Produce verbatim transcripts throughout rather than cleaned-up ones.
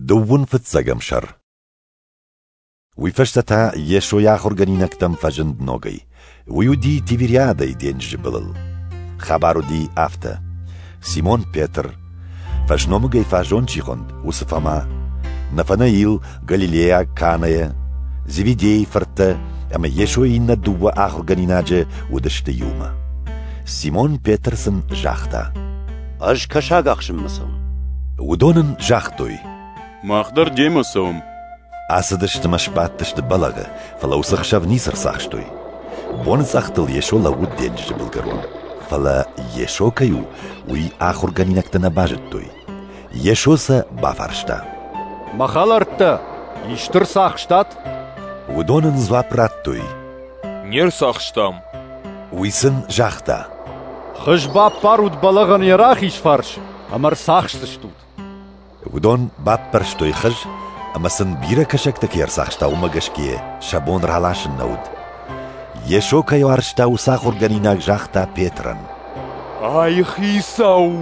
دون فتسقم شر ويفشتتا يشو ياخر جنينكتم فجند نوغي ويودي تيفيريادي دين جبلل خبارو دي افتا سيمون بيتر فشنومغي فاجون چيخوند وصفما نفنايل غاليليا كانايا زيفيدي فرتا اما يشو إنا دوا آخر جنيناجة ودشت يوما سيمون بيترسن جاختا اج كشاق اخشم مسوم ودونن جاختوي ما اخدر جيم مسوم أصدشت مشبات تشت بلغة فلو سخشاف نيسر سخشتوي بون سختل يشو لود دين جبل قرون فلا يشو كيو وي آخر جنينك تنباجتوي يشو سا بافرشتا مخالرتا يشتر سخشتات ودونن زوابراتوي نير سخشتام ويسن جاختا خش باب بارود بلغن يراخيش فرش امر سخشتشتوت ودون باب برشتوي خج اما سن بيرا كشكتك يرسخشتا ومغشكيه شابون رالاشن نود يشو كيو عرشتا وساخر جنيناك جاختا بيترن اي خيساو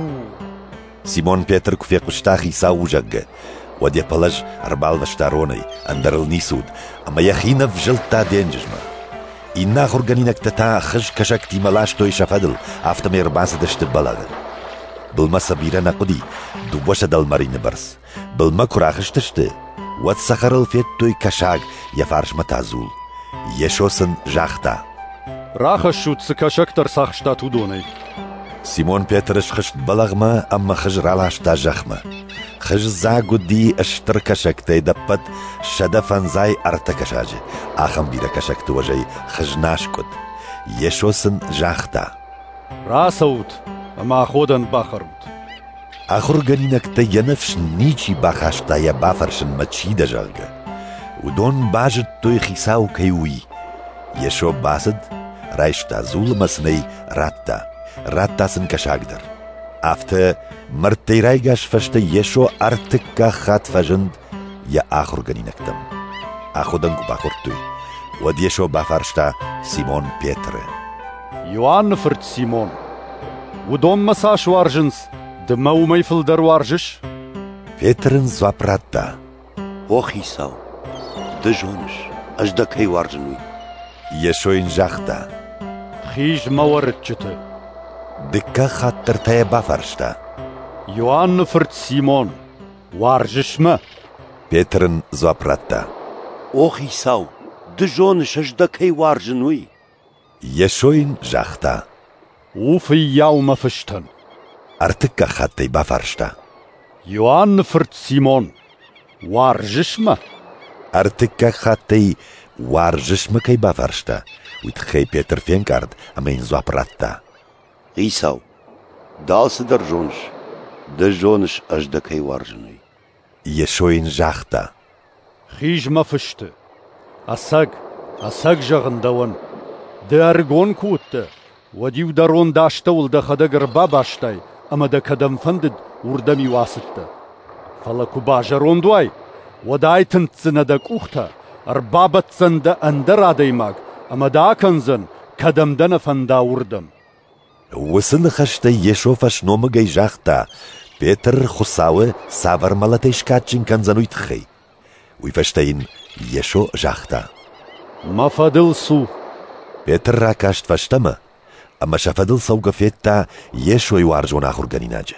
سيمون بيتر كفي قشتا خيساو جغ ودي بلج ربال وشتاروني اندرل نيسود اما يخينا في جلتا دينججما إنا خرجانينك تتا خج كشكتي ملاش توي شفدل افتم يرباس دشت بلغ بالما سبيرا نقدي دوبوش دل مارين برس بالما كراخش تشت واتسخر الفيت توي كشاق يفارش متازول يشوسن جاختا راخش شوت سكشكتر سخشتا تودوني سيمون بيترش خشت بلغما اما خج رالاشتا جخما خج زاقودي اشتر كشكتي دبت شدفن زاي ارتكشاجي اخم بيرا كشكت وجي خج ناشكد يشوسن جاختا راسوت اما خودن باخروت اخر جنينك تينفش نيچي باخاشتا يا بافرشن مچي دجاغا ودون باجت توي خيساو كيوي يشو باسد رايشتا زول مسني راتا راتا سن كشاقدر افتا مرتي رايقاش فشتا يشو ارتكا خات فجند يا اخر جنينكتم اخودنكو باخورتوي ود يشو بافرشتا سيمون بيتر يوان فرد سيمون ودون مساش وارجنس دمو ميفل در وارجش بيترن زوابراتا وخيساو دجونش اجدا كي وارجنوي يشو انجاختا خيج مورد جته دكا خاطر تايا بافرشتا يوان فرد سيمون وارجش ما بيترن زوابراتا وخيساو دجونش اجدا كي وارجنوي يشوين جاختا وفي يوم فشتن ارتكا خاتي بافرشتا يوان فرد سيمون وارجش ما ارتكا خاتي وارجش ما كي بافرشتا ويتخي بيتر فينكارد امين زوابراتا خيساو دالس در جونش دجونش اجدا كي وارجنوي يشوين جاختا خيج ما فشت اساق اساق جغندون دارغون كوت وديو دارون داشتول دا خدقر باباشتاي اما دا كدم فندد وردمي واسطة فلكو باجرون دواي وداي تنتزن دا كوختا اربابت زند اندر آديماغ اما دا كنزن كدم دن فندا وردم وسن خشتا يشو فشنومغي جاختا بيتر خصاوه ساور ملتش كاتشين كنزنو يتخي ويفشتين يشو جاختا ما فادل سو بيتر راكاشت فشتما اما شفدل سوق فيتا يشو يوارجون اخر جنيناجه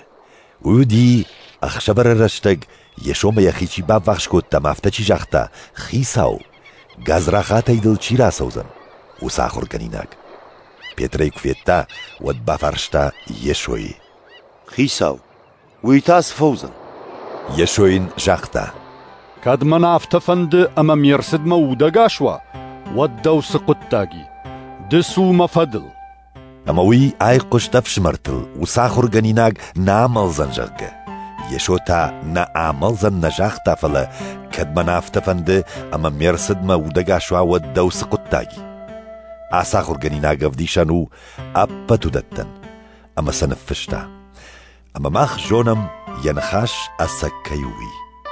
ودي اخشبر رشتگ يشو ما يخيچي باب وخشكوت تمافتچي جاختا خيساو غازراخات ايدل چيرا سوزن وساخر جنيناج بيتريك فيتا ود بافرشتا يشوي خيساو ويتاس فوزن يشوين جاختا كاد منافت فند اما ميرسد مودا غاشوا ودو سقطاگي دسو مفدل اما وي اي قشتف شمرتل وساخر جنيناج نعمل زنجغ يشوتا نعمل زن نجاختا فلا كاد منافت فند اما ميرسد مودا غاشوا ودو سقطاگي اساخر جنيناج افديشانو ابا تدتن اما سنفشتا اما ماخ جونم ينخاش اسكيوي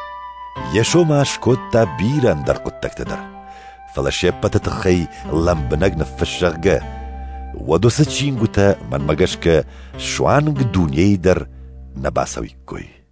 يشو ماش كوتا بيران در قدتك تدر فلا شيبا تتخي لمبناج نفشغ ودوست شينغوتا من مغشك شوانغ دونيي در نباسوي كوي